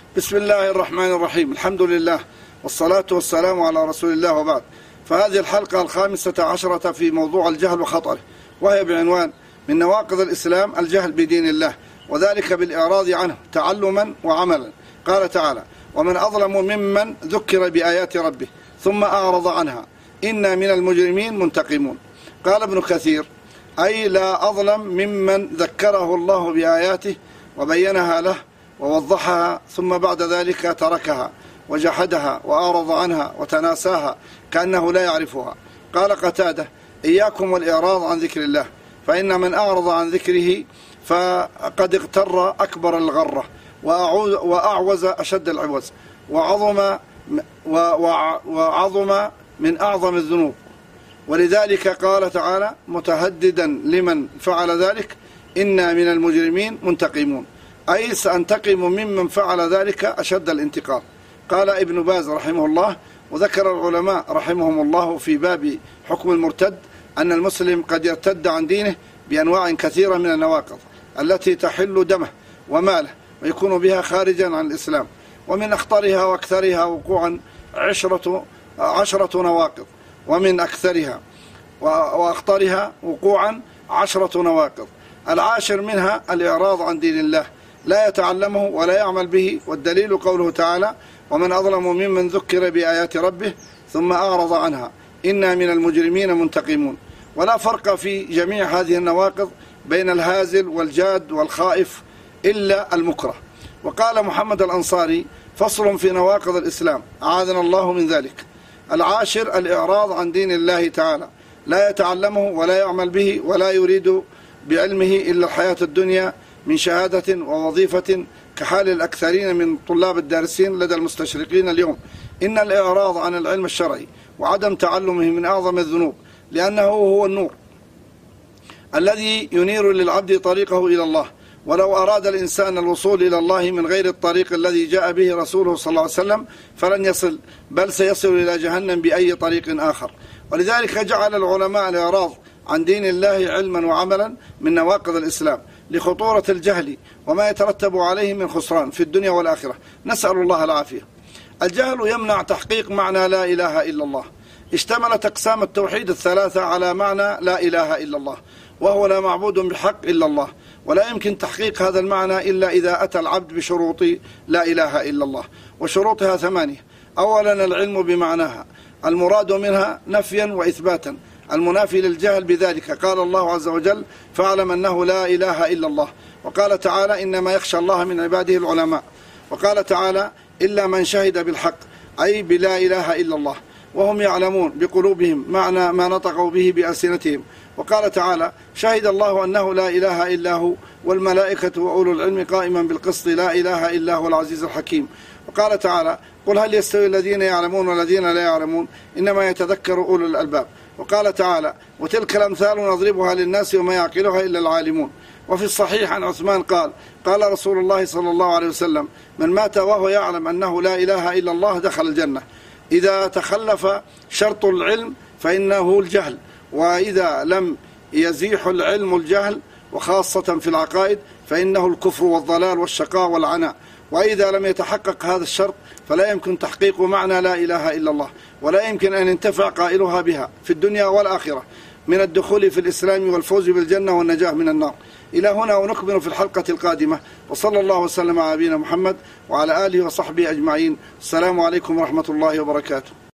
بسم الله الرحمن الرحيم. الحمد لله والصلاة والسلام على رسول الله، وبعد. فهذه الحلقة 15 في موضوع الجهل وخطره، وهي بعنوان من نواقض الإسلام الجهل بدين الله، وذلك بالإعراض عنه تعلما وعملا. قال تعالى: ومن أظلم ممن ذكر بآيات ربه ثم أعرض عنها إنا من المجرمين منتقمون. قال ابن كثير: أي لا أظلم ممن ذكره الله بآياته وبينها له ووضحها ثم بعد ذلك تركها وجحدها وأعرض عنها وتناساها كأنه لا يعرفها. قال قتادة: إياكم والإعراض عن ذكر الله، فإن من أعرض عن ذكره فقد اغتر أكبر الغرة وأعوز أشد العوز وعظم من أعظم الذنوب. ولذلك قال تعالى متهددا لمن فعل ذلك: إنا من المجرمين منتقمون، أي سأنتقم ممن فعل ذلك أشد الانتقام. قال ابن باز رحمه الله: وذكر العلماء رحمهم الله في باب حكم المرتد أن المسلم قد يرتد عن دينه بأنواع كثيرة من النواقض التي تحل دمه وماله ويكون بها خارجا عن الإسلام، ومن أخطرها وأكثرها وقوعا 10 نواقض، ومن أكثرها وأخطرها وقوعا 10 نواقض. العاشر منها الإعراض عن دين الله، لا يتعلمه ولا يعمل به، والدليل قوله تعالى: ومن أظلم ممن ذكر بآيات ربه ثم أعرض عنها إنا من المجرمين منتقمون. ولا فرق في جميع هذه النواقض بين الهازل والجاد والخائف إلا المكره. وقال محمد الأنصاري: فصل في نواقض الإسلام، أعاذنا الله من ذلك. العاشر الإعراض عن دين الله تعالى، لا يتعلمه ولا يعمل به ولا يريد بعلمه إلا الحياة الدنيا من شهادة ووظيفة، كحال الأكثرين من طلاب الدارسين لدى المستشرقين اليوم. إن الإعراض عن العلم الشرعي وعدم تعلمه من أعظم الذنوب، لأنه هو النور الذي ينير للعبد طريقه إلى الله. ولو أراد الإنسان الوصول إلى الله من غير الطريق الذي جاء به رسوله صلى الله عليه وسلم فلن يصل، بل سيصل إلى جهنم بأي طريق آخر. ولذلك جعل العلماء الإعراض عن دين الله علما وعملا من نواقض الإسلام، لخطورة الجهل وما يترتب عليه من خسران في الدنيا والآخرة، نسأل الله العافية. الجهل يمنع تحقيق معنى لا إله إلا الله. اشتملت أقسام التوحيد الثلاثة على معنى لا إله إلا الله، وهو لا معبود بحق إلا الله، ولا يمكن تحقيق هذا المعنى إلا إذا أتى العبد بشروط لا إله إلا الله، وشروطها 8. أولا العلم بمعناها، المراد منها نفيا وإثباتا المنافي للجهل بذلك. قال الله عز وجل: فاعلم أنه لا إله إلا الله. وقال تعالى: إنما يخشى الله من عباده العلماء. وقال تعالى: إلا من شهد بالحق، أي بلا إله إلا الله، وهم يعلمون بقلوبهم معنى ما نطقوا به بألسنتهم. وقال تعالى: شهد الله أنه لا إله إلا هو والملائكة وأولو العلم قائما بالقسط لا إله إلا هو العزيز الحكيم. وقال تعالى: قل هل يستوي الذين يعلمون والذين لا يعلمون إنما يتذكر أولو الألباب. وقال تعالى: وتلك الأمثال نضربها للناس وما يعقلها إلا العالمون. وفي الصحيح عن عثمان قال: قال رسول الله صلى الله عليه وسلم: من مات وهو يعلم أنه لا إله إلا الله دخل الجنة. إذا تخلف شرط العلم فإنه الجهل، وإذا لم يزيح العلم الجهل وخاصة في العقائد فإنه الكفر والضلال والشقاء والعناء. وإذا لم يتحقق هذا الشرط فلا يمكن تحقيق معنى لا إله إلا الله، ولا يمكن أن ينتفع قائلها بها في الدنيا والآخرة من الدخول في الإسلام والفوز بالجنة والنجاة من النار. إلى هنا ونكمل في الحلقة القادمة، وصلى الله وسلم على نبينا محمد وعلى آله وصحبه أجمعين. السلام عليكم ورحمة الله وبركاته.